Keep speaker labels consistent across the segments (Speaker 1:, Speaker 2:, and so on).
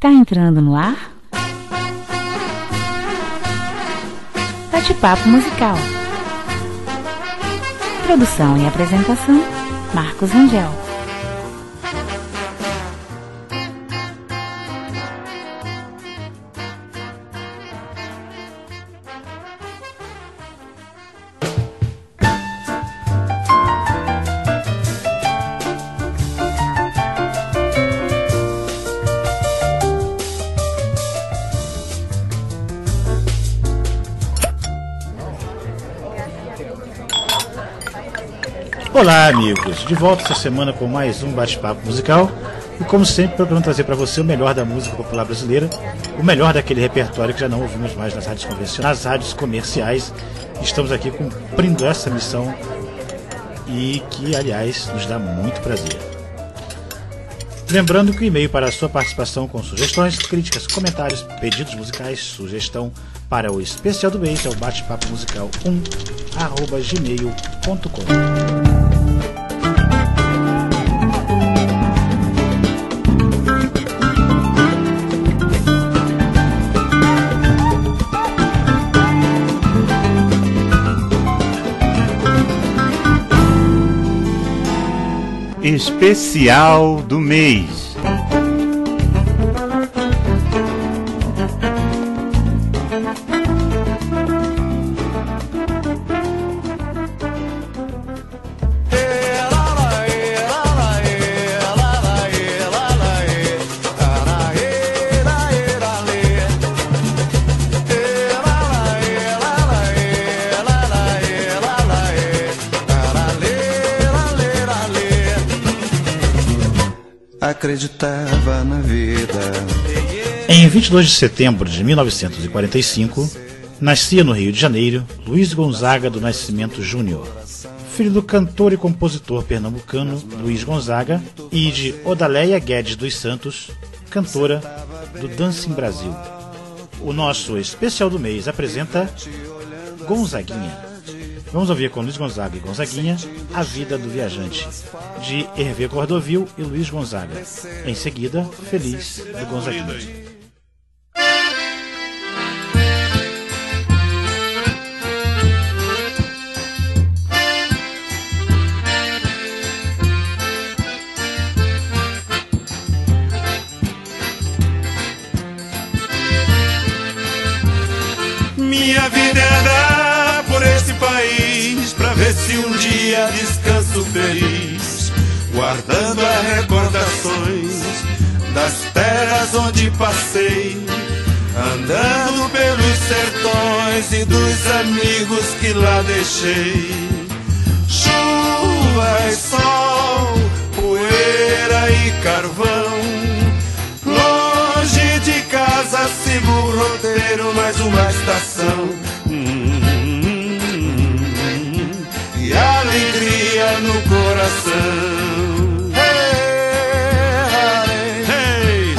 Speaker 1: Está entrando no ar Bate-Papo Musical. Produção e apresentação, Marcos Rangel.
Speaker 2: Olá, amigos! De volta essa semana com mais um bate-papo musical e, como sempre, procurando trazer para você o melhor da música popular brasileira, o melhor daquele repertório que já não ouvimos mais nas rádios convencionais, nas rádios comerciais. Estamos aqui cumprindo essa missão e que, aliás, nos dá muito prazer. Lembrando que o e-mail para a sua participação com sugestões, críticas, comentários, pedidos musicais, sugestão para o especial do mês é o batepapomusical1@gmail.com.
Speaker 3: Especial do mês.
Speaker 4: Acreditava na vida.
Speaker 2: Em 22 de setembro de 1945, nascia no Rio de Janeiro Luiz Gonzaga do Nascimento Júnior, filho do cantor e compositor pernambucano Luiz Gonzaga e de Odaleia Guedes dos Santos, cantora do Dancing Brasil. O nosso especial do mês apresenta Gonzaguinha. Vamos ouvir com Luiz Gonzaga e Gonzaguinha A Vida do Viajante, de Hervé Cordovil e Luiz Gonzaga. Em seguida, Feliz, do Gonzaguinha.
Speaker 5: Minha vida é andar por esse país pra ver se um dia descanso feliz, guardando as recordações das terras onde passei, andando pelos sertões e dos amigos que lá deixei. Chuva e sol, poeira e carvão, longe de casa sigo o roteiro, mais uma estação. E alegria no coração. Hey,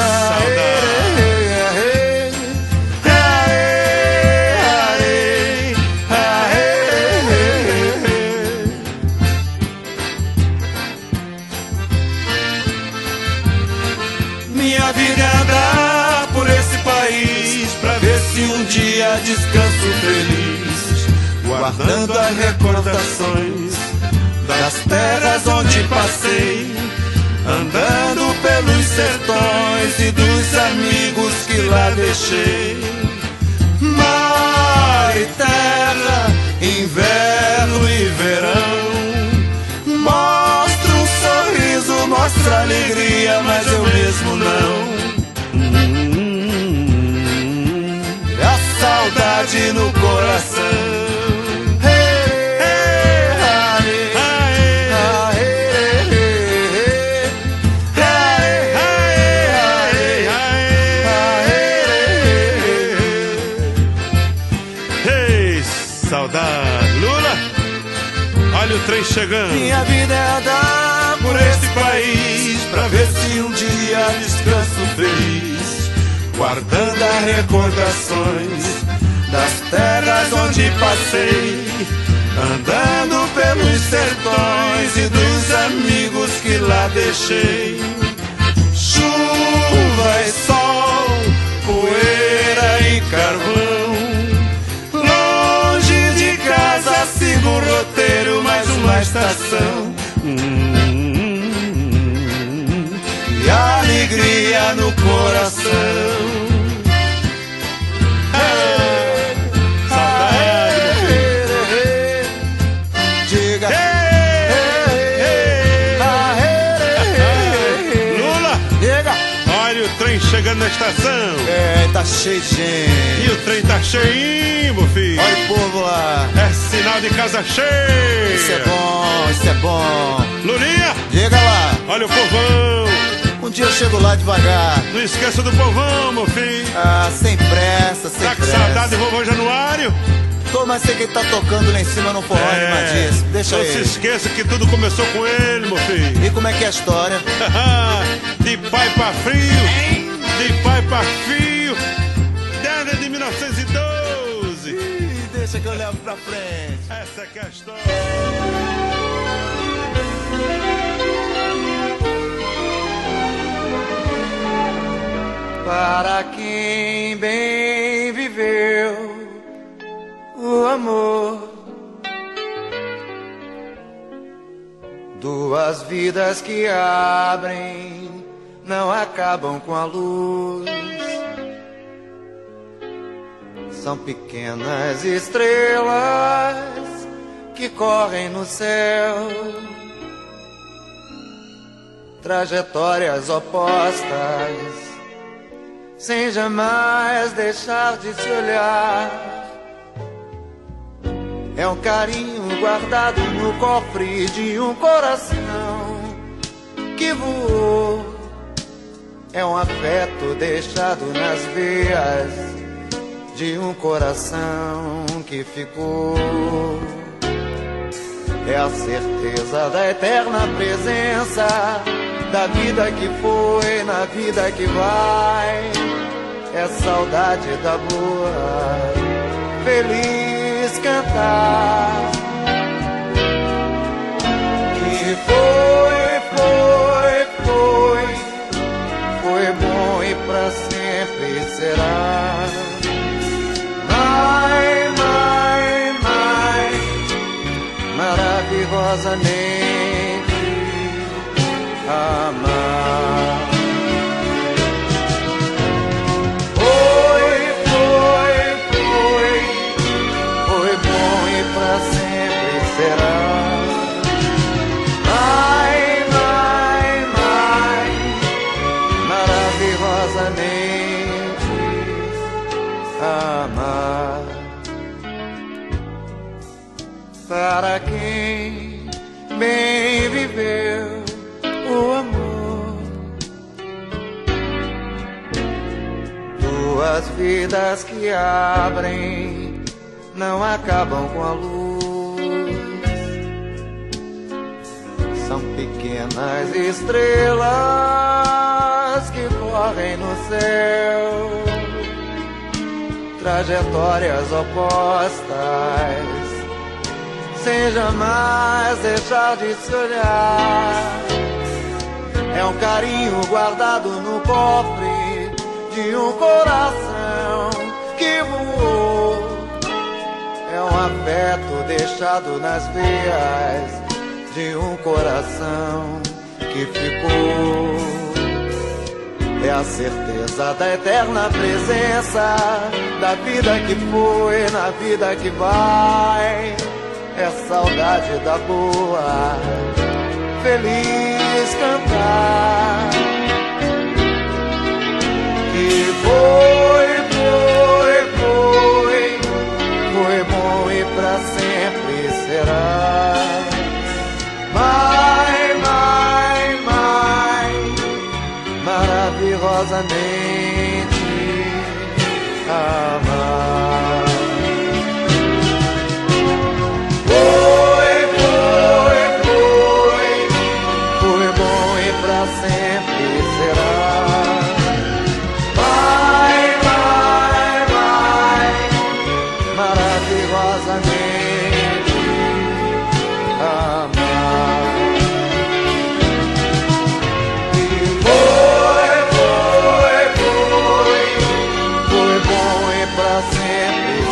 Speaker 5: minha vida é andar por esse país pra ver se um dia descanso feliz, guardando as recordações das terras onde passei, andando pelos sertões e dos amigos que lá deixei. Mar e terra, inverno e verão, mostra um sorriso, mostra alegria, mas eu mesmo não. A saudade no coração. Saudade, Lula, olha o trem chegando. Minha vida é andar por esse país pra ver se um dia descanso feliz, guardando as recordações das terras onde passei, andando pelos sertões e dos amigos que lá deixei. Chuva e sol, coração. E alegria no coração. Chegando na estação.
Speaker 3: É, tá cheio de gente.
Speaker 5: E o trem tá cheinho, meu filho.
Speaker 3: Olha o povo lá.
Speaker 5: É sinal de casa cheia.
Speaker 3: Isso é bom, isso é bom.
Speaker 5: Lulinha,
Speaker 3: chega lá.
Speaker 5: olha o povão.
Speaker 3: Um dia eu chego lá devagar.
Speaker 5: Não esqueça do povão, meu filho.
Speaker 3: Ah, sem pressa, sem
Speaker 5: tá
Speaker 3: pressa.
Speaker 5: Tá com saudade do vovô Januário?
Speaker 3: Tô, mas sei que ele tá tocando lá em cima no forró animadíssimo. Deixa
Speaker 5: não
Speaker 3: ele.
Speaker 5: Não se esqueça que tudo começou com ele, meu filho.
Speaker 3: E como é que é a história?
Speaker 5: De pai pra frio. De pai pra fio, desde de 1912.
Speaker 3: Ih, deixa que eu levo pra frente.
Speaker 5: Essa é que é a história.
Speaker 3: Para quem bem viveu o amor, duas vidas que abrem não acabam com a luz. São pequenas estrelas que correm no céu, trajetórias opostas, sem jamais deixar de se olhar. É um carinho guardado no cofre de um coração que voou. É um afeto deixado nas veias de um coração que ficou. É a certeza da eterna presença da vida que foi na vida que vai. É saudade da boa, feliz cantar. Que foi bom e pra sempre será. Maravilhosamente amar. Foi bom e pra sempre será. Maravilhosamente amar. Para quem bem viveu o amor, duas vidas que abrem não acabam com a luz. São pequenas estrelas que correm no céu, trajetórias opostas, sem jamais deixar de se olhar. É um carinho guardado no cofre de um coração que voou. É um afeto deixado nas veias de um coração que ficou. É a certeza da eterna presença da vida que foi na vida que vai. É saudade da boa, feliz cantar. Que foi bom e pra sempre será. Maravilhosamente amar. Foi bom e pra sempre será. Maravilhosamente amar. Foi bom e pra sempre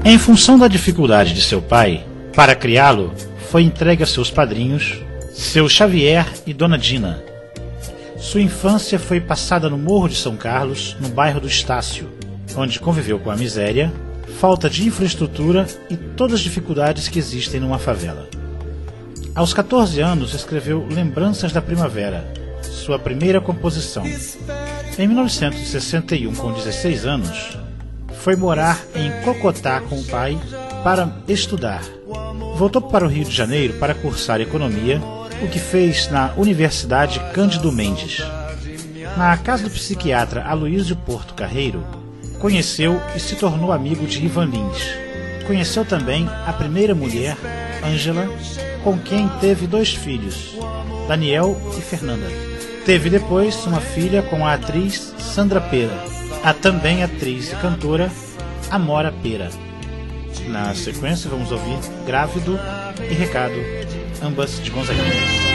Speaker 2: Em função da dificuldade de seu pai, para criá-lo, foi entregue a seus padrinhos, seu Xavier e Dona Dina. Sua infância foi passada no Morro de São Carlos, no bairro do Estácio, onde conviveu com a miséria, falta de infraestrutura e todas as dificuldades que existem numa favela. Aos 14 anos, escreveu Lembranças da Primavera, sua primeira composição. Em 1961, com 16 anos, foi morar em Cocotá com o pai para estudar. Voltou para o Rio de Janeiro para cursar economia, o que fez na Universidade Cândido Mendes. Na casa do psiquiatra Aloísio Porto Carreiro, conheceu e se tornou amigo de Ivan Lins. Conheceu também a primeira mulher, Ângela, com quem teve 2 filhos, Daniel e Fernanda. Teve depois uma filha com a atriz Sandra Pera, a também atriz e cantora Amora Pera. Na sequência vamos ouvir Grávido e Recado, ambas de Gonzaguinha.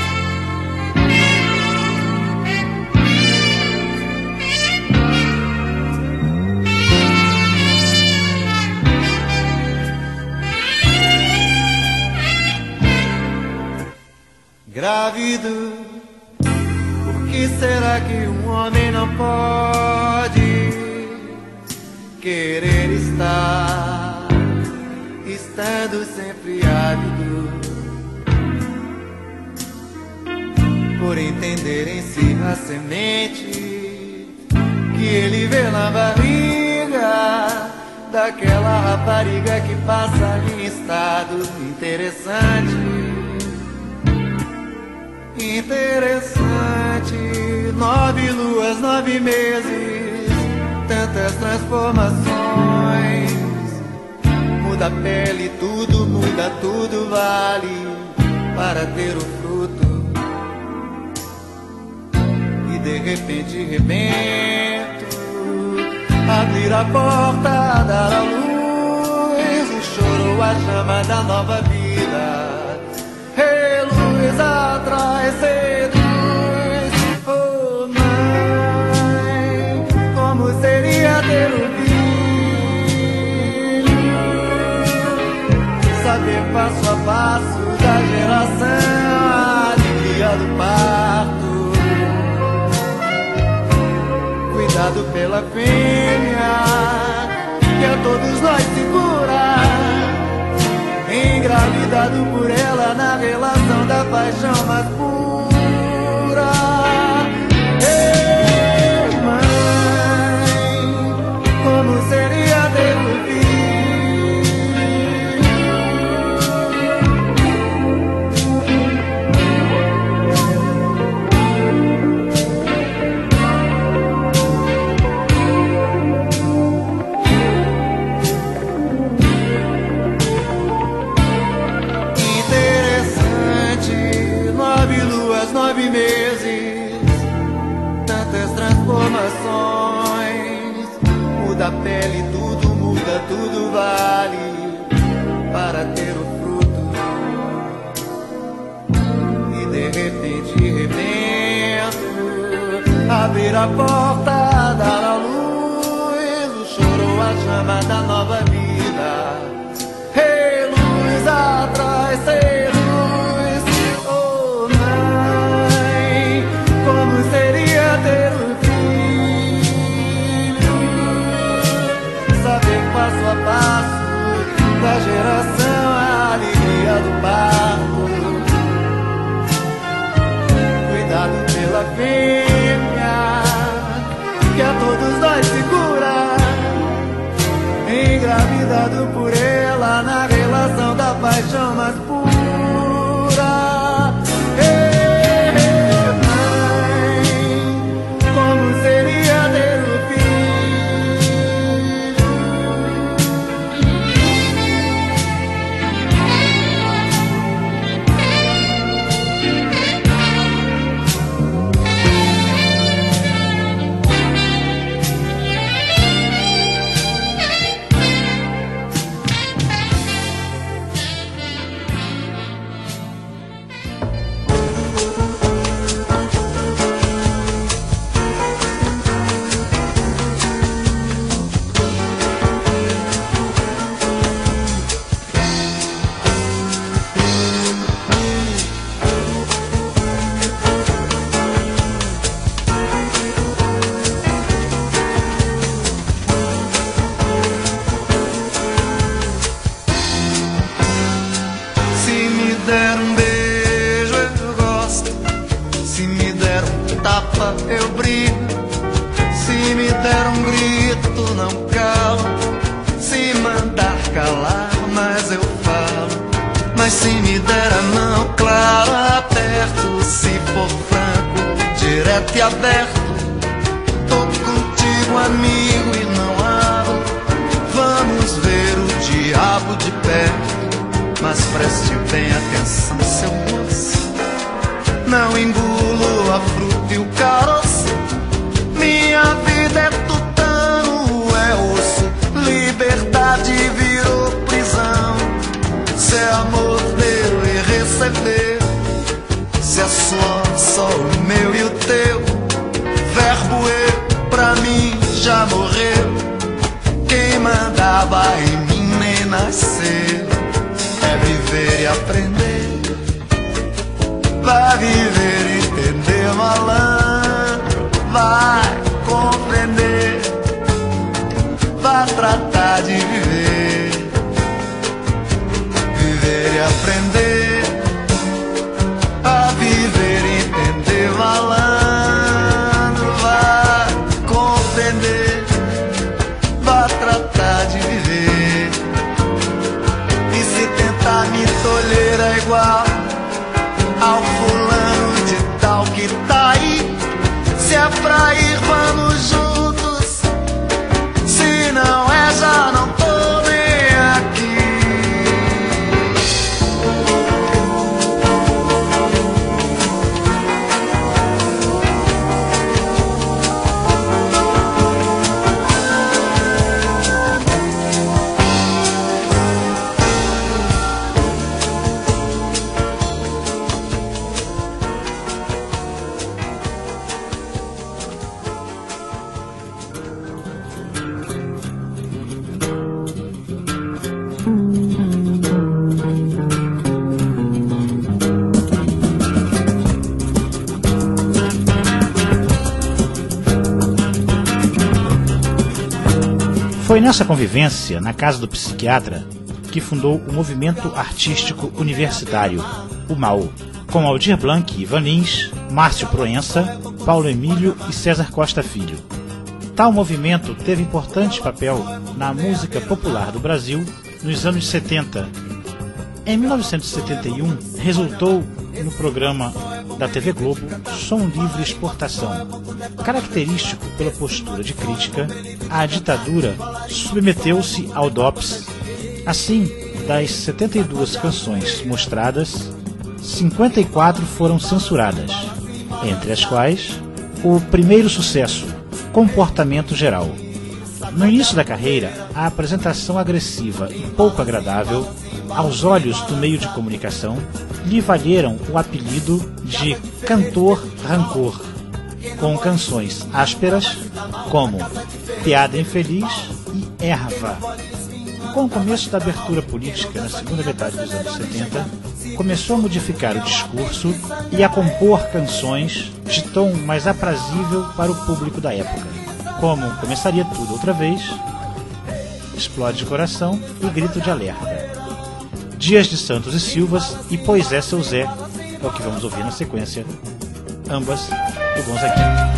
Speaker 3: Grávido, por que será que um homem não pode querer estar, estando sempre ávido, por entender em si a semente que ele vê na barriga daquela rapariga que passa em estado interessante. Interessante, 9 luas, 9 meses, tantas transformações. Muda a pele, tudo muda, tudo vale para ter o fruto. E de repente rebento, abrir a porta, dar à luz o choro, a chama da nova vida. Reluz atrás, seduz. Oh mãe, como seria ter um filho, saber passo a passo da geração, a alegria do parto, cuidado pela fêmea que a todos nós segura, engravidado por ela na relação da paixão mais pura. Ei, mãe, como seria ter um muda a pele, tudo muda, tudo vale para ter o fruto. E de repente rebento, abrir a porta, dar à luz o choro, a chama da nova vida. Reluz atrás, sem luz. Oh mãe, como seria ter um passo a passo da geração, a alegria do parto, cuidado pela fêmea que a todos nós segura, engravidado por ela na relação da paixão mais pura. der um grito não calo, se mandar calar mas eu falo. Mas se me der a mão, claro, aperto. Se for franco, direto e aberto, tô contigo amigo e não abro. Vamos ver o diabo de perto, mas preste bem atenção, seu moço. Não engulo a fruta e o caroço. Minha vida é tutano, é osso. Liberdade virou prisão. Se é amor deu e receber, se é só o meu e o teu. Verbo eu, pra mim já morreu. Quem mandava em mim nem nasceu. É viver e aprender. Vai viver e entender, malandro. Vai compreender. Vai tratar de viver. Viver e aprender. A viver e entender, malandro. Vai compreender. Vai tratar de viver. E se tentar me tolher é igual ao fulano de tal que tá aí. Se é pra ir, vamos juntos. Se não é, já não tô nem aqui.
Speaker 2: Foi nessa convivência, na casa do psiquiatra, que fundou o Movimento Artístico Universitário, o MAU, com Aldir Blanc, Ivan Lins, Márcio Proença, Paulo Emílio e César Costa Filho. Tal movimento teve importante papel na música popular do Brasil nos anos 70. Em 1971, resultou no programa da TV Globo Som Livre Exportação. Característico pela postura de crítica, a ditadura submeteu-se ao DOPS. Assim, das 72 canções mostradas, 54 foram censuradas, entre as quais o primeiro sucesso, Comportamento Geral. No início da carreira, a apresentação agressiva e pouco agradável aos olhos do meio de comunicação lhe valeram o apelido de Cantor Rancor, com canções ásperas como Piada Infeliz e Erva. Com o começo da abertura política na segunda metade dos anos 70, começou a modificar o discurso e a compor canções de tom mais aprazível para o público da época, como Começaria Tudo Outra Vez, Explode Coração e Grito de Alerta. Dias de Santos e Silvas e Pois é, Seu Zé, é o que vamos ouvir na sequência, ambas do Gonzaguinha.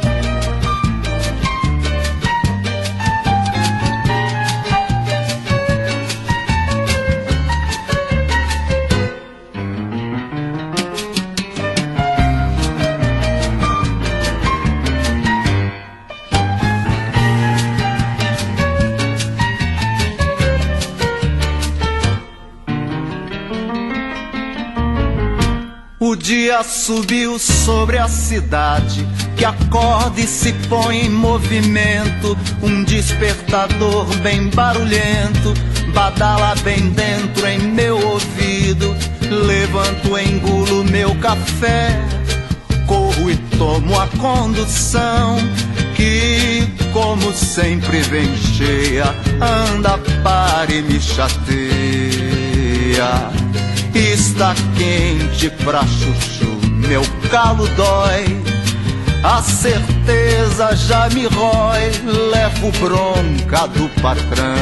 Speaker 3: O dia subiu sobre a cidade, que acorda e se põe em movimento. Um despertador bem barulhento badala bem dentro em meu ouvido. Levanto, engulo meu café, corro e tomo a condução, que como sempre vem cheia, anda, para e me chateia. Está quente pra chuchu, meu calo dói, a certeza já me rói, levo bronca do patrão.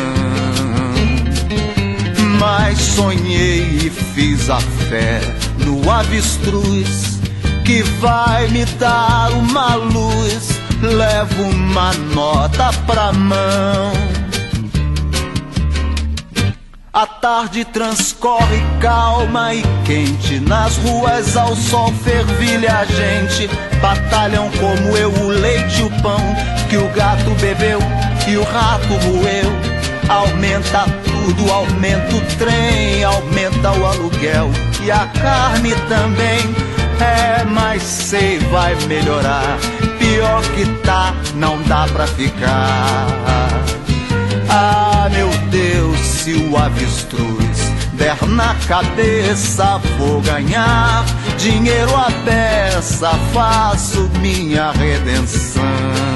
Speaker 3: Mas sonhei e fiz a fé no avestruz, que vai me dar uma luz levo uma nota pra mão. A tarde transcorre calma e quente, nas ruas ao sol fervilha a gente. Batalham como eu o leite e o pão que o gato bebeu e o rato roeu. Aumenta tudo, aumenta o trem, aumenta o aluguel e a carne também. Mas sei, vai melhorar. Pior que tá, não dá pra ficar. Ah, meu Deus, se o avestruz der na cabeça, vou ganhar dinheiro à beça, faço minha redenção.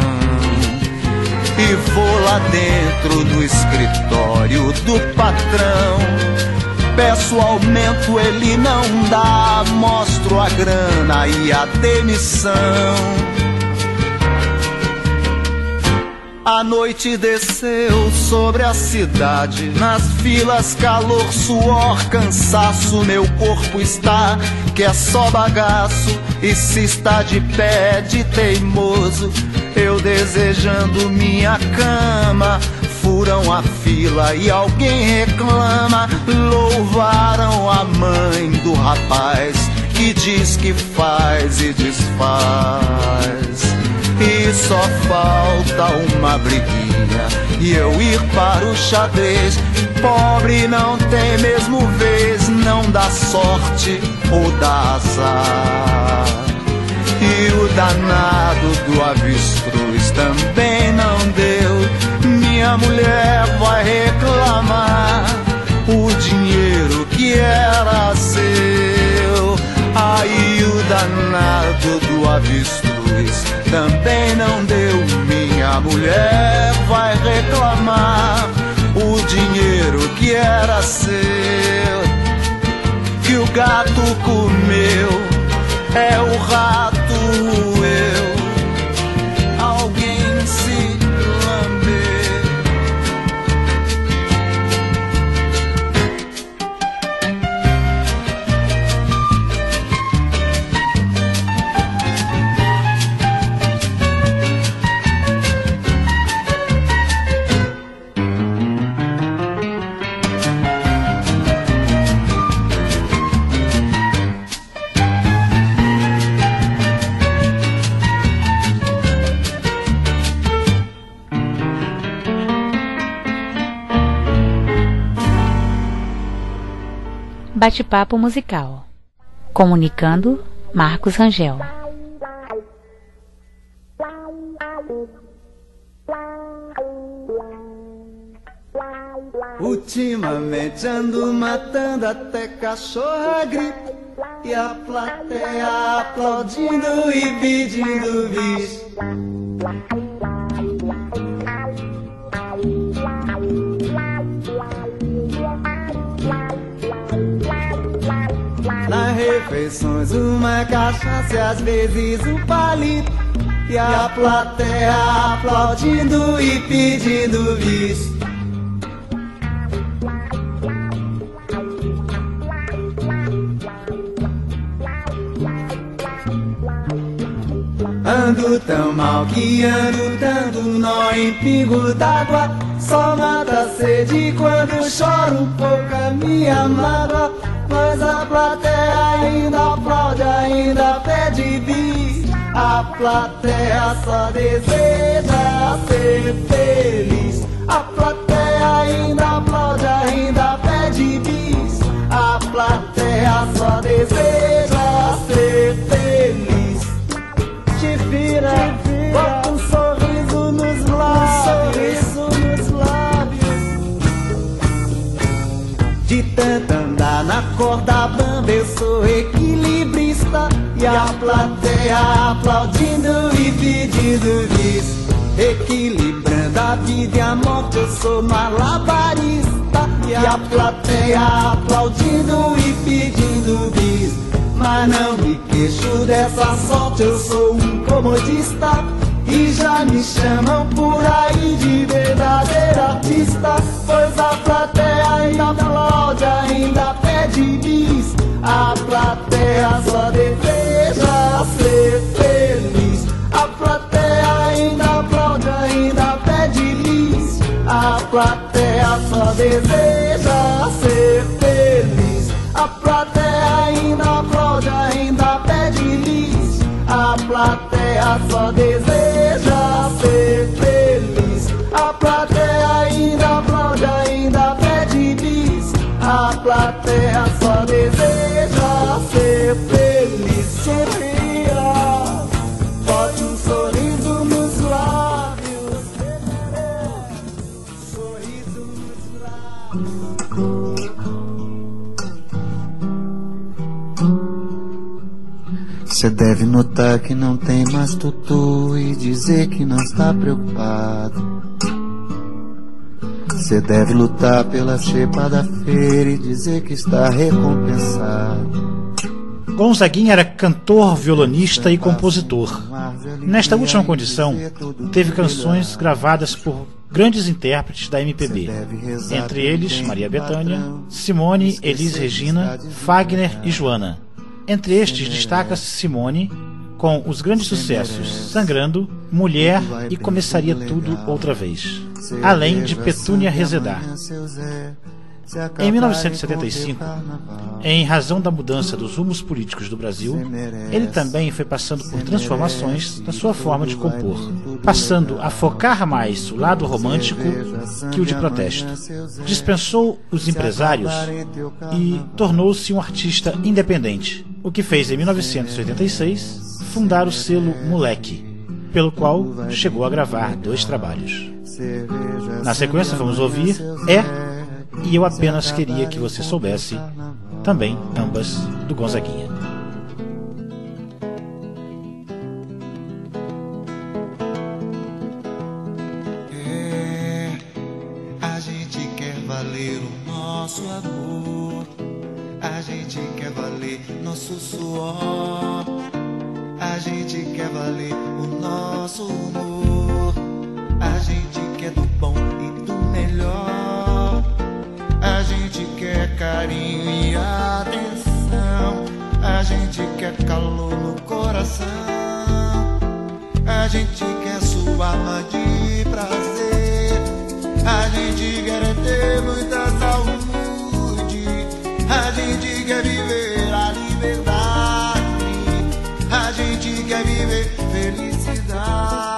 Speaker 3: E vou lá dentro do escritório do patrão, peço aumento, ele não dá, mostro a grana e a demissão. A noite desceu sobre a cidade, nas filas calor, suor, cansaço, meu corpo está que é só bagaço. E se está de pé de teimoso, eu desejando minha cama, furam a fila e alguém reclama. Louvaram a mãe do rapaz que diz que faz e desfaz. E só falta uma briguinha e eu ir para o xadrez. Pobre não tem mesmo vez, não dá sorte ou dá azar. E o danado do avestruz também não deu. Minha mulher vai reclamar o dinheiro que era seu. Aí o danado do avestruz também não deu. Minha mulher vai reclamar o dinheiro que era seu, que o gato comeu, é o rato eu. Alguém se lambeu.
Speaker 1: Bate-papo musical. Comunicando, Marcos Rangel.
Speaker 3: Ultimamente ando matando até cachorra gripe, e a plateia aplaudindo e pedindo bis. Nas refeições uma cachaça e às vezes um palito, e a plateia aplaudindo e pedindo bis. Ando tão mal que ando dando nó em pingo d'água. Só mata a sede quando choro um pouco a minha mágoa. Mas a plateia ainda aplaude, ainda pede bis. A plateia só deseja ser feliz. A plateia ainda aplaude, ainda pede bis. A plateia só deseja ser feliz. Te vira, bota um sorriso nos lábios, De tanto andar na corda bamba eu sou equilibrista, e a plateia aplaudindo e pedindo bis. Equilibrando a vida e a morte eu sou malabarista, e a plateia aplaudindo e pedindo bis. Mas não me queixo dessa sorte, eu sou um comodista, e já me chamam por aí de verdadeiro artista. Pois a plateia ainda aplaude, ainda pede bis. A plateia só deseja ser feliz. A plateia A plateia só deseja ser feliz. A plateia ainda aplaude, ainda pede bis. A plateia só deseja ser feliz. A plateia ainda aplaude, ainda pede bis. A plateia só deseja ser feliz. Sorria, bote um sorriso nos lábios. Sorriso nos lábios. Cê deve notar que não tem mais tutu e dizer que não está preocupado. Cê deve lutar pela xepa da feira e dizer que está recompensado.
Speaker 2: Gonzaguinha era cantor, violonista e compositor. Nesta última condição, teve canções gravadas por grandes intérpretes da MPB, entre eles Maria Bethânia, Simone, Elis Regina, Fagner e Joana. Entre estes destaca-se Simone, com os grandes sucessos Sangrando, Mulher e Começaria Tudo Outra Vez, além de Petúnia Rezedar. Em 1975, em razão da mudança dos rumos políticos do Brasil, ele também foi passando por transformações na sua forma de compor, passando a focar mais o lado romântico que o de protesto. Dispensou os empresários e tornou-se um artista independente, o que fez em 1986 fundar o selo Moleque, pelo qual chegou a gravar 2 trabalhos. Na sequência vamos ouvir E Eu Apenas Queria Que Você Soubesse, também ambas do Gonzaguinha.
Speaker 3: A gente quer valer o nosso amor, a gente quer valer nosso suor, a gente quer valer o nosso humor, a gente quer do bom e do melhor. A gente quer carinho e atenção, a gente quer calor no coração, a gente quer sua alma de prazer, a gente quer ter muita saúde, a gente quer viver a liberdade, a gente quer viver felicidade.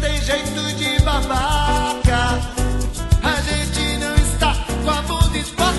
Speaker 3: A gente não está com a bunda exposta.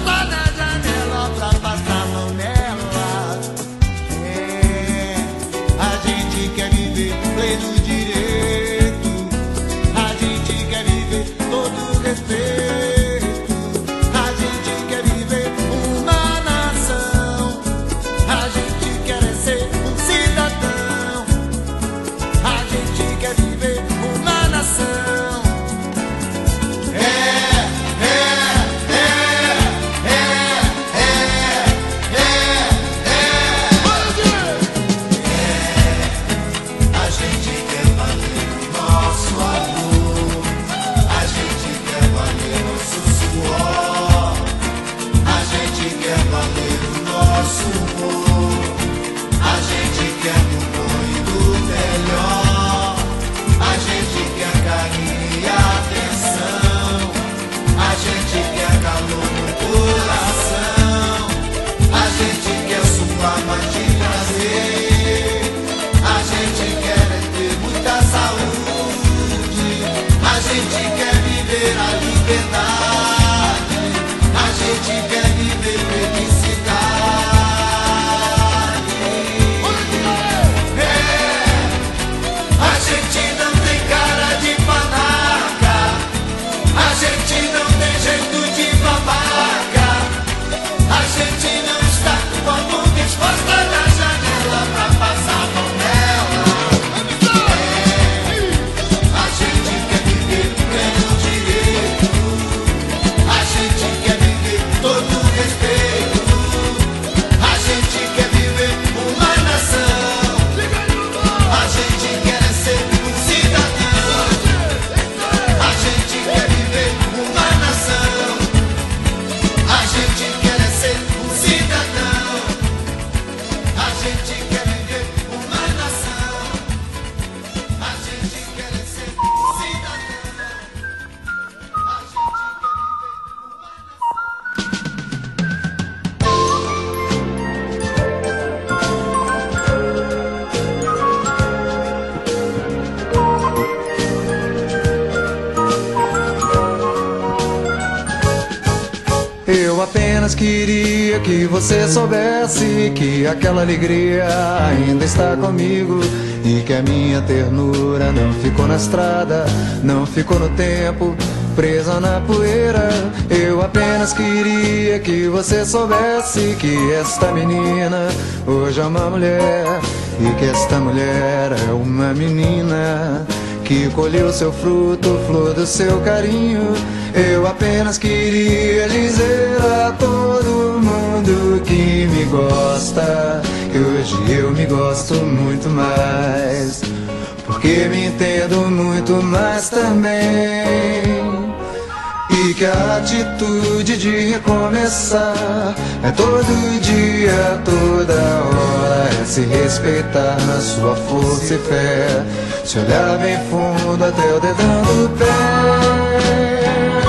Speaker 3: apenas queria que você soubesse que aquela alegria ainda está comigo e que a minha ternura não ficou na estrada, não ficou no tempo, presa na poeira. Eu apenas queria que você soubesse que esta menina hoje é uma mulher e que esta mulher é uma menina que colheu seu fruto, flor do seu carinho. Eu apenas queria dizer a todo mundo que me gosta, que hoje eu me gosto muito mais, porque me entendo muito mais também. E que a atitude de recomeçar é todo dia, toda hora, é se respeitar na sua força e fé, se olhar bem fundo até o dedão do pé.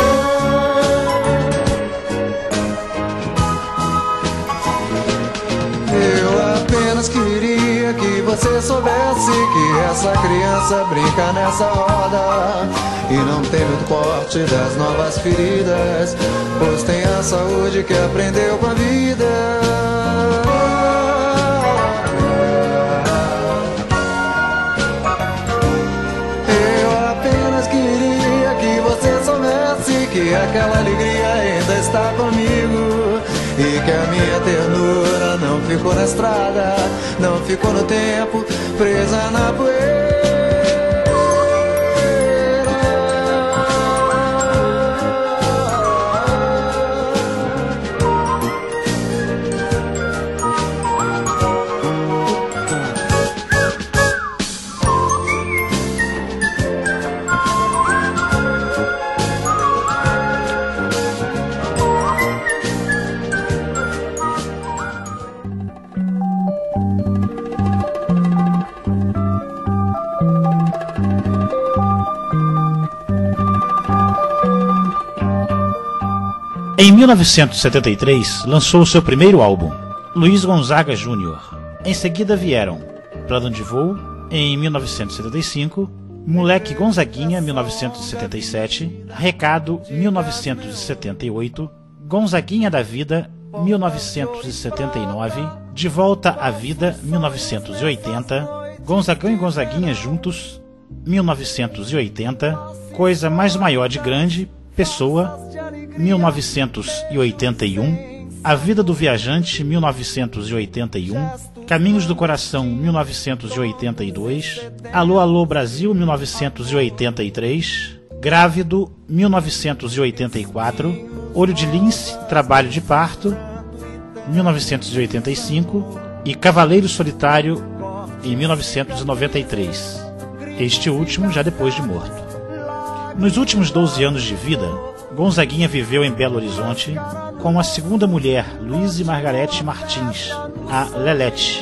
Speaker 3: Eu apenas queria que você soubesse que essa criança brinca nessa roda e não tem muito porte das novas feridas, pois tem a saúde que aprendeu com a vida. Eu apenas queria que você soubesse que aquela alegria ainda está comigo e que a minha ternura não ficou na estrada, não ficou no tempo, presa na poeira.
Speaker 2: Em 1973, lançou seu primeiro álbum, Luiz Gonzaga Jr. Em seguida vieram Plano de Voo, em 1975, Moleque Gonzaguinha, 1977, Recado, 1978, Gonzaguinha da Vida, 1979, De Volta à Vida, 1980, Gonzagão e Gonzaguinha Juntos, 1980, Coisa Mais Maior de Grande, Pessoa, 1981, A Vida do Viajante, 1981, Caminhos do Coração, 1982, Alô, Alô Brasil, 1983, Grávido, 1984, Olho de Lince, Trabalho de Parto, 1985 e Cavaleiro Solitário, em 1993, este último já depois de morto. Nos últimos 12 anos de vida, Gonzaguinha viveu em Belo Horizonte com a segunda mulher, Luíse Margarete Martins, a Lelete,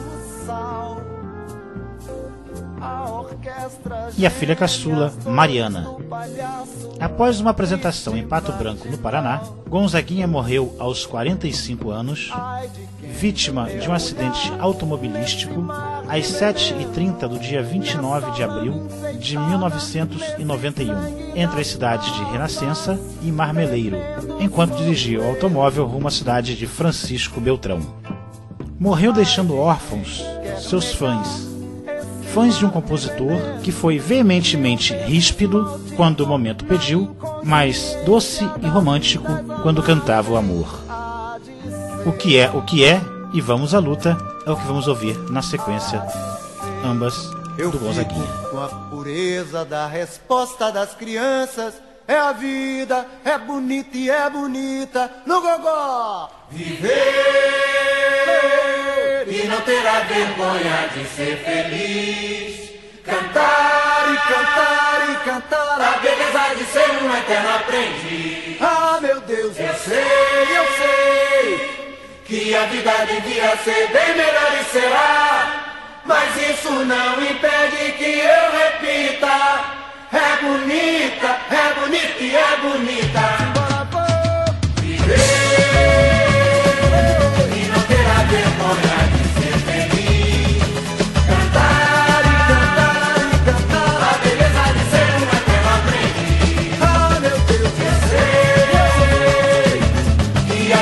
Speaker 2: e a filha caçula, Mariana. Após uma apresentação em Pato Branco, no Paraná, Gonzaguinha morreu aos 45 anos, vítima de um acidente automobilístico, às 7h30 do dia 29 de abril de 1991, entre as cidades de Renascença e Marmeleiro, enquanto dirigia o automóvel rumo à cidade de Francisco Beltrão. Morreu deixando órfãos seus fãs de um compositor que foi veementemente ríspido quando o momento pediu, mas doce e romântico quando cantava o amor. O que é, e vamos à luta, é o que vamos ouvir na sequência, ambas do Gonzaguinha.
Speaker 3: Com a pureza da resposta das crianças, é a vida, é bonita e é bonita, no gogó. Viver e não terá vergonha de ser feliz. Cantar e cantar e cantar a beleza de ser um eterno aprendiz. Ah, meu Deus, eu sei que a vida devia ser bem melhor e será, mas isso não impede que eu repita. É bonita e é bonita. Viver e não terá vergonha de ser feliz. Cantar e cantar e cantar a beleza de ser um eterno aprendiz. Ah, meu Deus, eu sei que a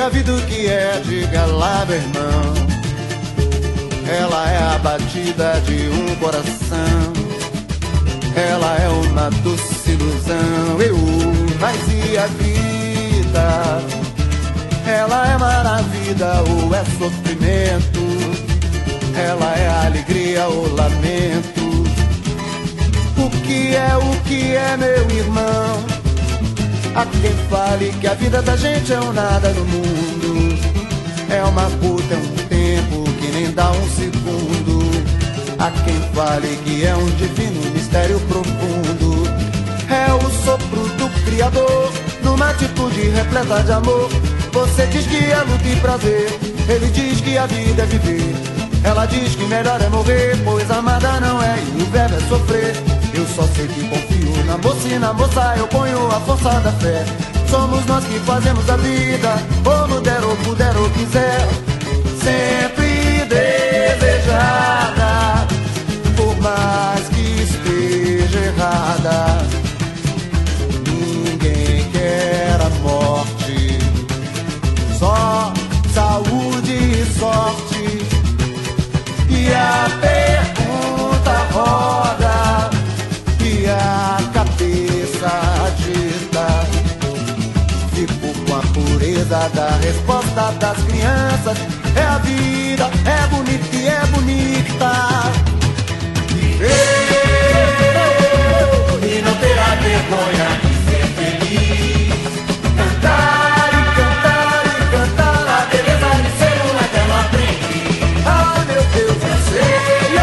Speaker 3: a vida o que é, diga lá, meu irmão. Ela é a batida de um coração, ela é uma doce ilusão. Mas e a vida? Ela é maravilha ou é sofrimento? Ela é alegria ou lamento? O que é, meu irmão? Há quem fale que a vida da gente é um nada no mundo, é uma puta, é um tempo que nem dá um segundo. Há quem fale que é um divino mistério profundo, é o sopro do Criador numa atitude repleta de amor. Você diz que é luta e prazer, ele diz que a vida é viver. Ela diz que melhor é morrer, pois amada não é e o verbo é sofrer. Eu só sei que confio na moça e na moça eu ponho a força da fé. Somos nós que fazemos a vida, como der ou puder ou quiser. Sempre desejada, por mais que esteja errada. Ninguém quer a morte, só saúde e sorte. E a pergunta roda e a cabeça agita. Fico com a pureza da resposta das crianças. É a vida, é bonita e é bonita. E não terá vergonha de ser feliz. Cantar e cantar e cantar a beleza de ser um eterno aprendiz. Ah, meu Deus, eu sei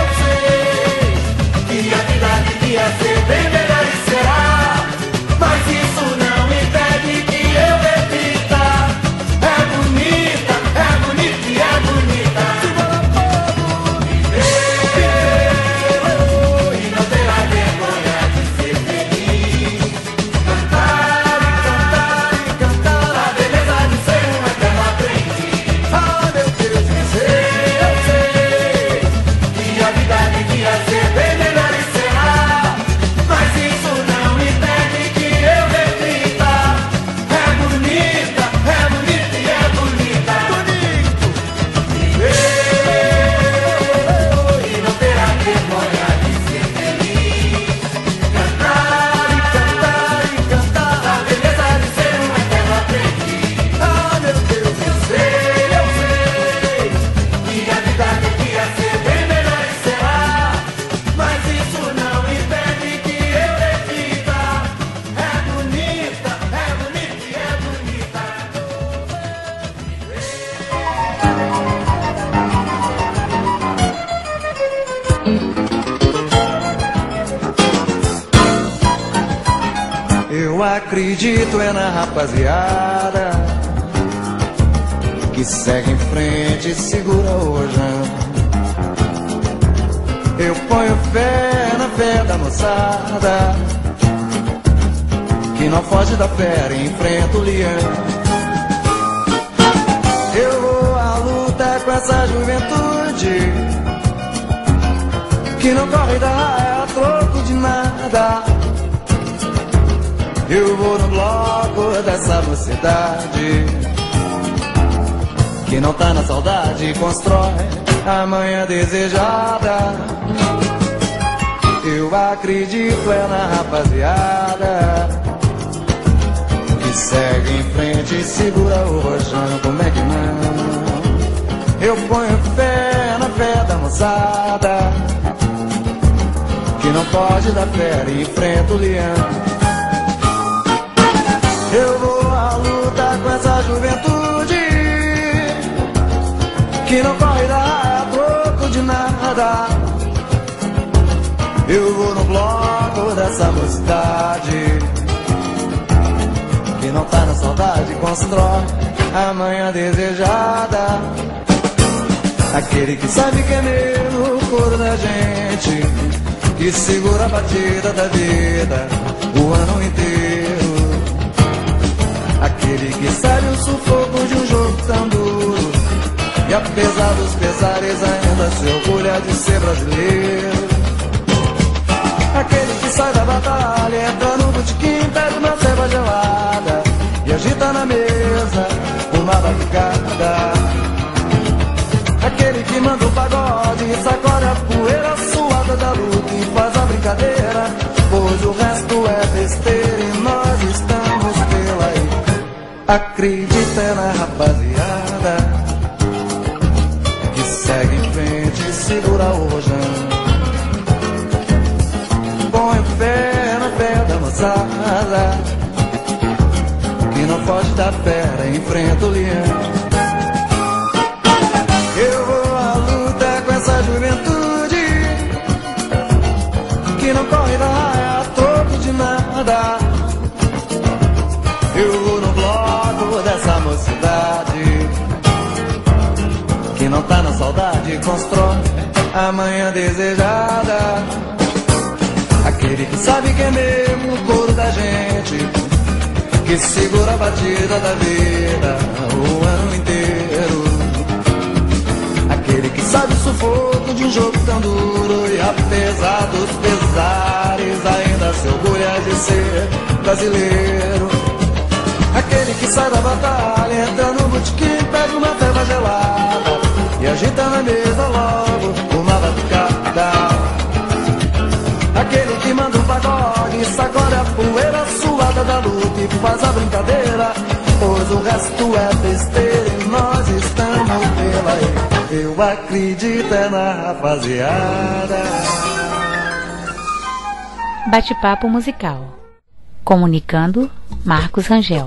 Speaker 3: que a vida devia ser bem melhor e será. Mas isso não impede que eu repita. É bonita e é bonita. E não terá vergonha de ser feliz. Cantar e cantar e cantar a beleza de ser um eterno aprendiz. Ah, meu Deus, eu sei que a vida devia ser bem melhor e será. Mas isso não impede que eu repita. É bonita e é bonita. E não terá vergonha de ser feliz. Cantar e cantar e cantar a beleza de ser um eterno aprendiz. Ah, meu Deus, eu sei que a vida devia ser bem melhor e será. Mas isso não impede que eu repita. É bonita e é bonita. Eu acredito é na rapaziada que segue em frente e segura o rojão. Eu ponho fé na fé da moçada que não foge da fera e enfrenta o leão. Eu vou à luta com essa juventude que não corre da raia a troco de nada. Eu vou no bloco dessa mocidade que não tá na saudade e constrói a manhã desejada. Eu acredito é na rapaziada que segue em frente e segura o rojão. Como é que não? Eu ponho fé na fé da moçada que não foge da fera e enfrenta o leão. Eu vou à luta com essa juventude que não corre da raia a troco de nada. Eu vou no bloco dessa mocidade que não tá na saudade e constrói a manhã desejada. Aquele que sabe que é meu, o coro da gente, que segura a batida da vida o ano inteiro. Aquele que sabe o sufoco de um jogo tão duro e apesar dos pesares ainda se orgulha de ser brasileiro. Aquele que sai da batalha, entra no botequim, pede uma cerveja gelada e agita na mesa uma batucada. Aquele que manda o pagode, sacode a poeira suada da luta e faz a brincadeira, pois o resto é besteira e nós estamos pela aí. Acredita na rapaziada que segue em frente e segura o rojão. Põe fé na fé da moçada que não foge da fera, enfrenta o leão. Eu vou à luta com essa juventude que não corre da raia a troco de nada. Eu vou no bloco dessa mocidade que não tá na saudade, constrói a manhã desejada. Aquele que sabe que é mesmo o couro da gente, que segura a batida da vida o ano inteiro. Aquele que sabe o sufoco de um jogo tão duro e apesar dos pesares ainda se orgulha de ser brasileiro. Aquele que sai da batalha, entra no botequim, pega uma feva gelada e agita na mesa logo uma batucada. Aquele que manda um pagode, sacode a poeira suada da luta e faz a brincadeira, pois o resto é besteira e nós estamos pela aí. Eu acredito é na rapaziada.
Speaker 1: Bate-papo musical. Comunicando, Marcos Rangel.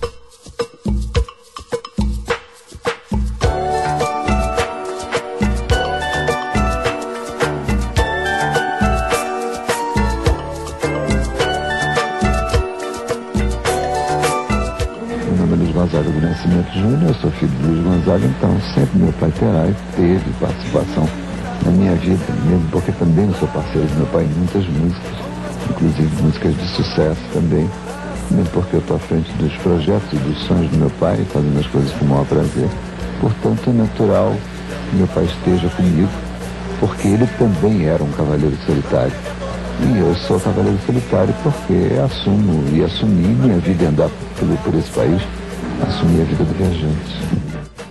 Speaker 4: Gonzaga do Nascimento Júnior, eu sou filho de Luiz Gonzaga, então sempre meu pai teve participação na minha vida, mesmo porque também eu sou parceiro do meu pai em muitas músicas, inclusive músicas de sucesso também, mesmo porque eu estou à frente dos projetos e dos sonhos do meu pai, fazendo as coisas com o maior prazer. Portanto, é natural que meu pai esteja comigo, porque ele também era um cavaleiro solitário. E eu sou cavaleiro solitário porque assumo e assumi minha vida em andar por esse país, assumi a vida do viajante.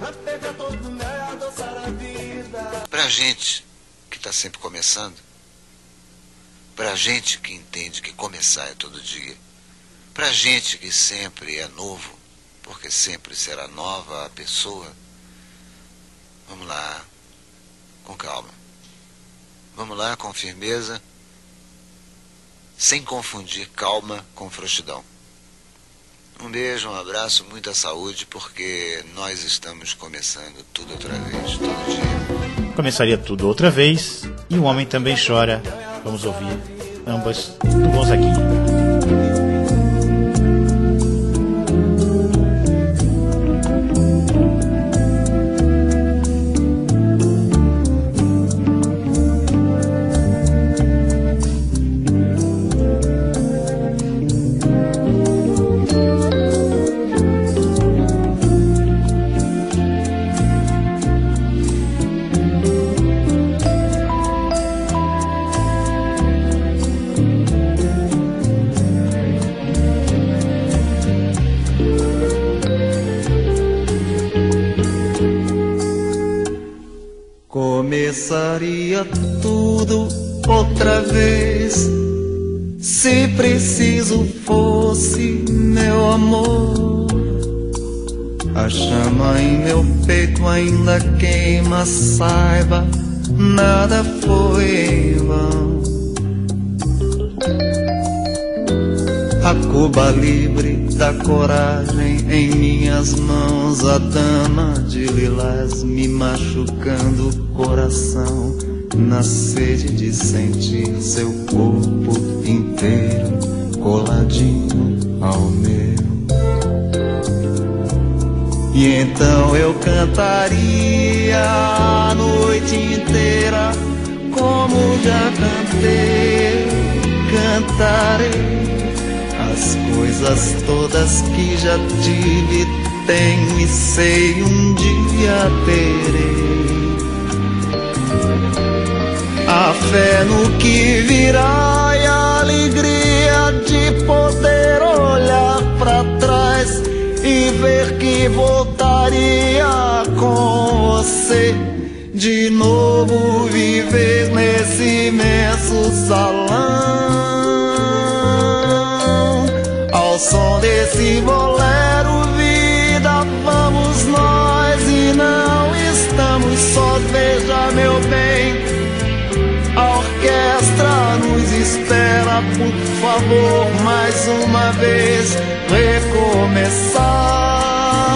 Speaker 6: Pra gente que tá sempre começando, pra gente que entende que começar é todo dia, pra gente que sempre é novo, porque sempre será nova a pessoa, vamos lá, com calma, vamos lá com firmeza, sem confundir calma com frouxidão. Um beijo, um abraço, muita saúde, porque nós estamos começando tudo outra vez, todo dia.
Speaker 2: Começaria tudo outra vez e o homem também chora. Vamos ouvir ambas do Gonzaguinha.
Speaker 3: Começaria tudo outra vez, se preciso fosse, meu amor. A chama em meu peito ainda queima, saiba, nada foi em vão. A Cuba livre da coragem em minhas mãos, a dama de lilás me machucando o coração, na sede de sentir seu corpo inteiro coladinho ao meu. E então eu cantaria a noite inteira, como já cantei, cantarei as coisas todas que já tive, tenho e sei um dia terei. A fé no que virá e a alegria de poder olhar pra trás e ver que voltar faria com você de novo viver nesse imenso salão, ao som desse bolero, vida, vamos nós e não estamos sós. Veja, meu bem, a orquestra nos espera, por favor, mais uma vez recomeçar.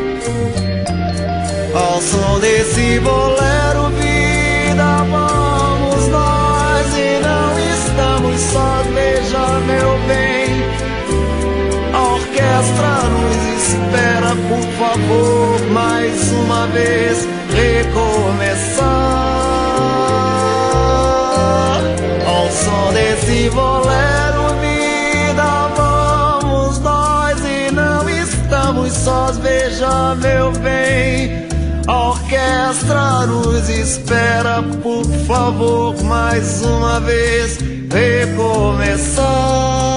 Speaker 3: Ao som desse bolero, vida, vamos nós e não estamos sós. Veja, meu bem, a orquestra nos espera, por favor, mais uma vez recomeçar. Ao som desse bolero, vida, vamos nós e não estamos sós. Veja, meu bem, a orquestra nos espera, por favor, mais uma vez recomeçar.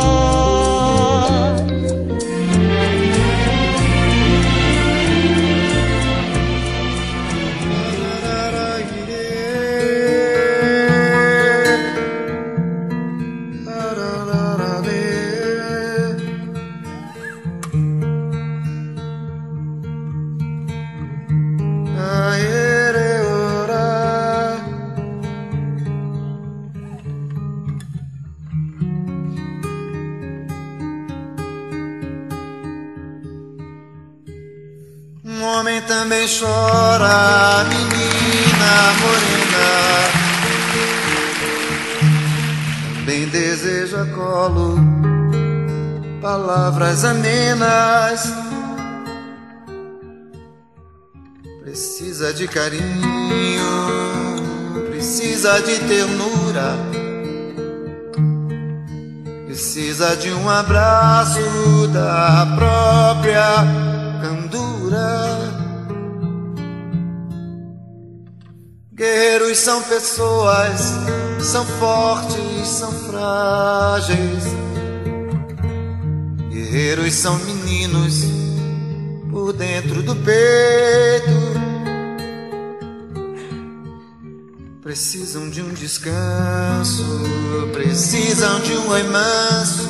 Speaker 7: Um homem também chora, menina morena, também deseja colo, palavras amenas, precisa de carinho, precisa de ternura, precisa de um abraço da própria candura. Guerreiros são pessoas, são fortes, são frágeis. Guerreiros são meninos por dentro do peito. Precisam de um descanso, precisam de um oi manso,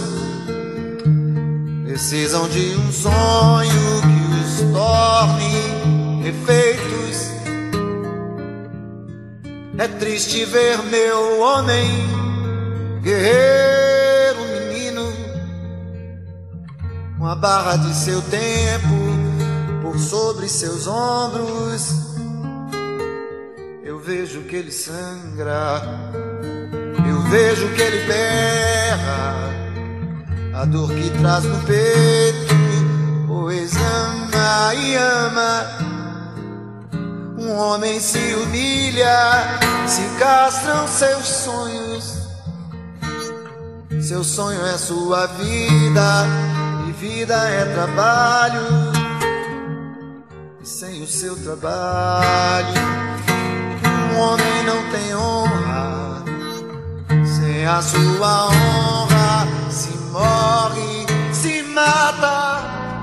Speaker 7: precisam de um sonho que os torne refeitos. É triste ver meu homem, guerreiro, menino, com a barra de seu tempo por sobre seus ombros. Eu vejo que ele sangra, eu vejo que ele berra, a dor que traz no peito, pois ama e ama. Um homem se humilha, se castram seus sonhos. Seu sonho é sua vida, e vida é trabalho. E sem o seu trabalho, um homem não tem honra. Sem a sua honra, se morre, se mata.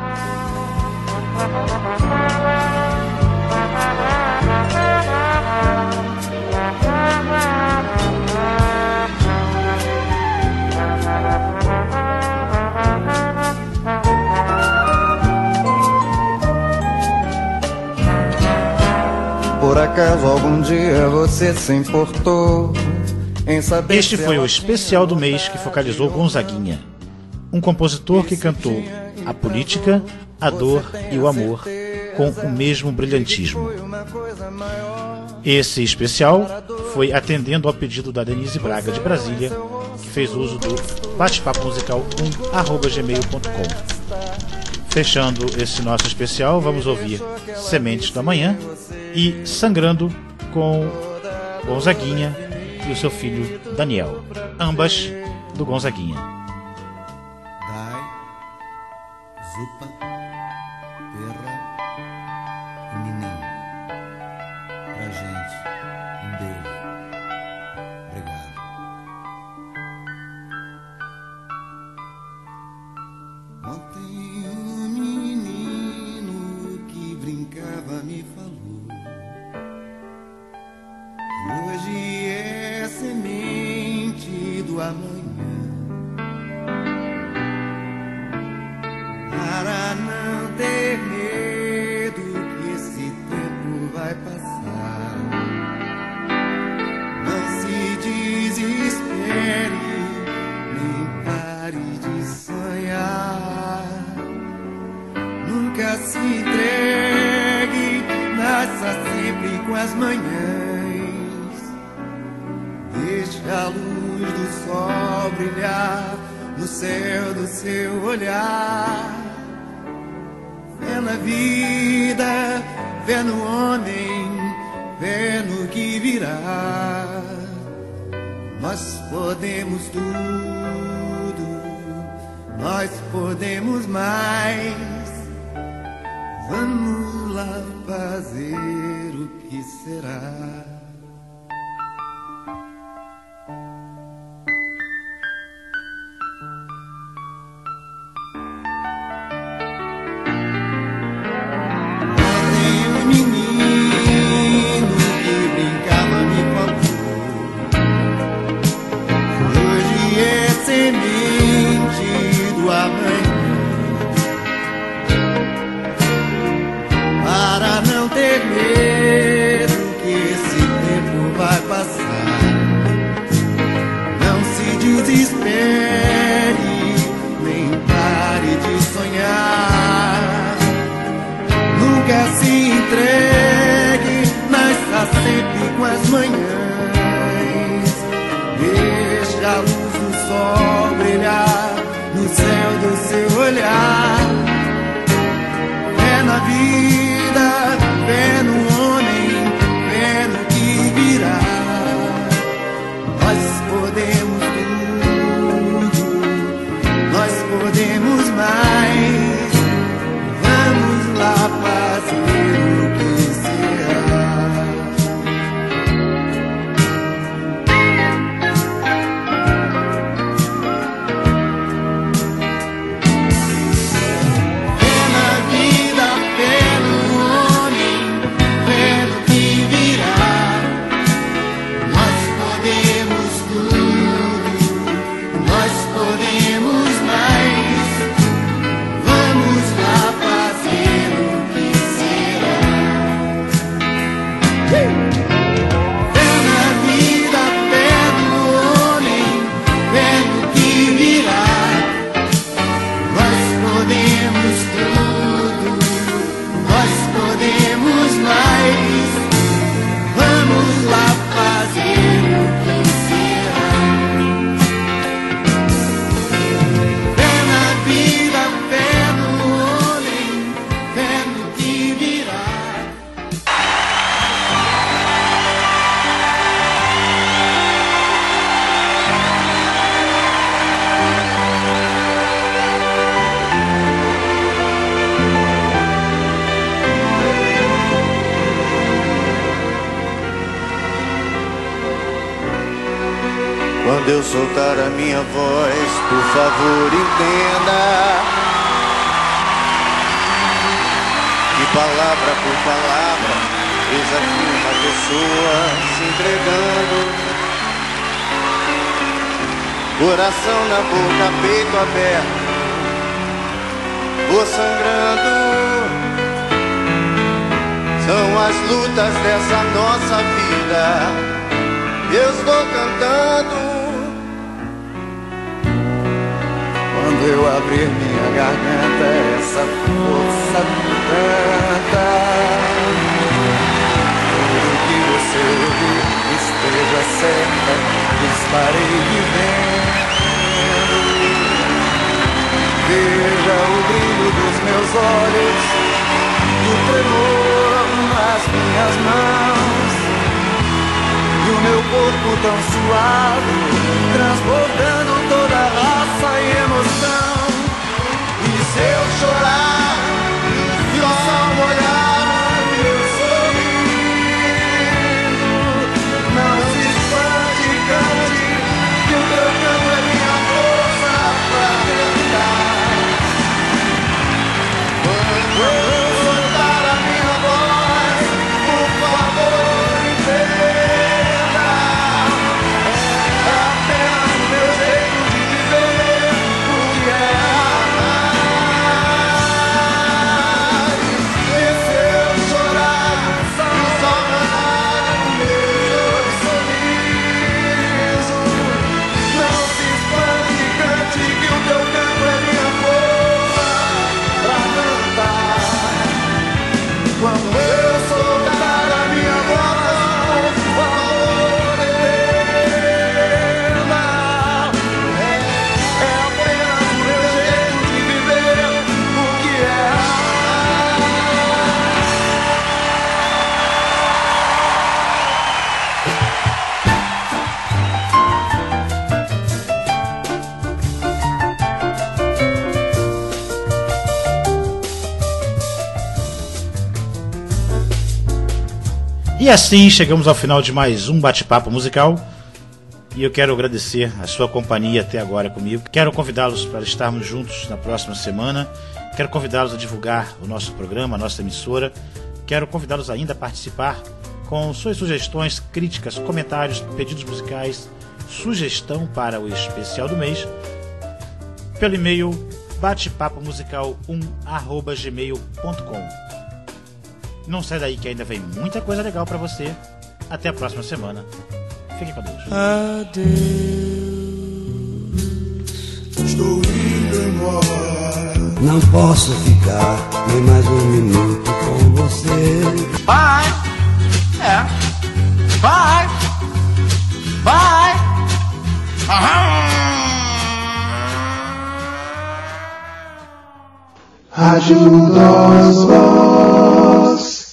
Speaker 3: Por acaso algum dia você se importou em saber?
Speaker 2: Este foi o especial do mês que focalizou Gonzaguinha, um compositor que cantou a política, a dor e o amor com o mesmo brilhantismo. Esse especial foi atendendo ao pedido da Denise Braga de Brasília, que fez uso do batepapomusical1@gmail.com. Fechando esse nosso especial, vamos ouvir Sementes da Manhã e Sangrando com Gonzaguinha e o seu filho Daniel, ambas do Gonzaguinha.
Speaker 8: Dai, Zupa, Perra e Menino. Pra gente, um beijo. Obrigado. Ontem um menino que
Speaker 7: me falou que hoje é semente do amanhã, para não ter medo que esse tempo vai passar. Não se desespere, nem pare de sonhar. Nunca se entregue, nasça sempre com as manhãs. Deixe a luz do sol brilhar no céu do seu olhar. Fé na vida, fé no homem, fé no que virá. Nós podemos tudo, nós podemos mais. Vamos lá fazer o que será.
Speaker 3: Quando eu soltar a minha voz, por favor entenda que palavra por palavra desafio uma pessoa se entregando. Coração na boca, peito aberto, vou sangrando. São as lutas dessa nossa vida, eu estou cantando.
Speaker 7: Quando eu abrir minha garganta, essa força tanta, tudo que você ouvir esteja certa, que estarei vivendo. Veja o brilho dos meus olhos e o tremor nas minhas mãos, e o meu corpo tão suave, transbordando toda a raça e emoção. E se eu chorar, e o sol olhar meu sorriso, não se espante, cante, que o teu canto é minha força pra cantar. Quando eu soltar a minha voz, Quando eu soltar a minha voz, o amor eterno é apenas o meu jeito de viver o que é.
Speaker 2: E assim chegamos ao final de mais um bate-papo musical. E eu quero agradecer a sua companhia até agora comigo. Quero convidá-los para estarmos juntos na próxima semana. Quero convidá-los a divulgar o nosso programa, a nossa emissora. Quero convidá-los ainda a participar com suas sugestões, críticas, comentários, pedidos musicais, sugestão para o especial do mês, pelo e-mail batepapomusical1@gmail.com. Não sai daí que ainda vem muita coisa legal pra você. Até a próxima semana. Fiquem com Deus.
Speaker 3: Adeus. Estou indo embora.
Speaker 9: Não posso ficar nem mais um minuto com você.
Speaker 7: Bye. Bye. Bye.
Speaker 3: Rádio Dose.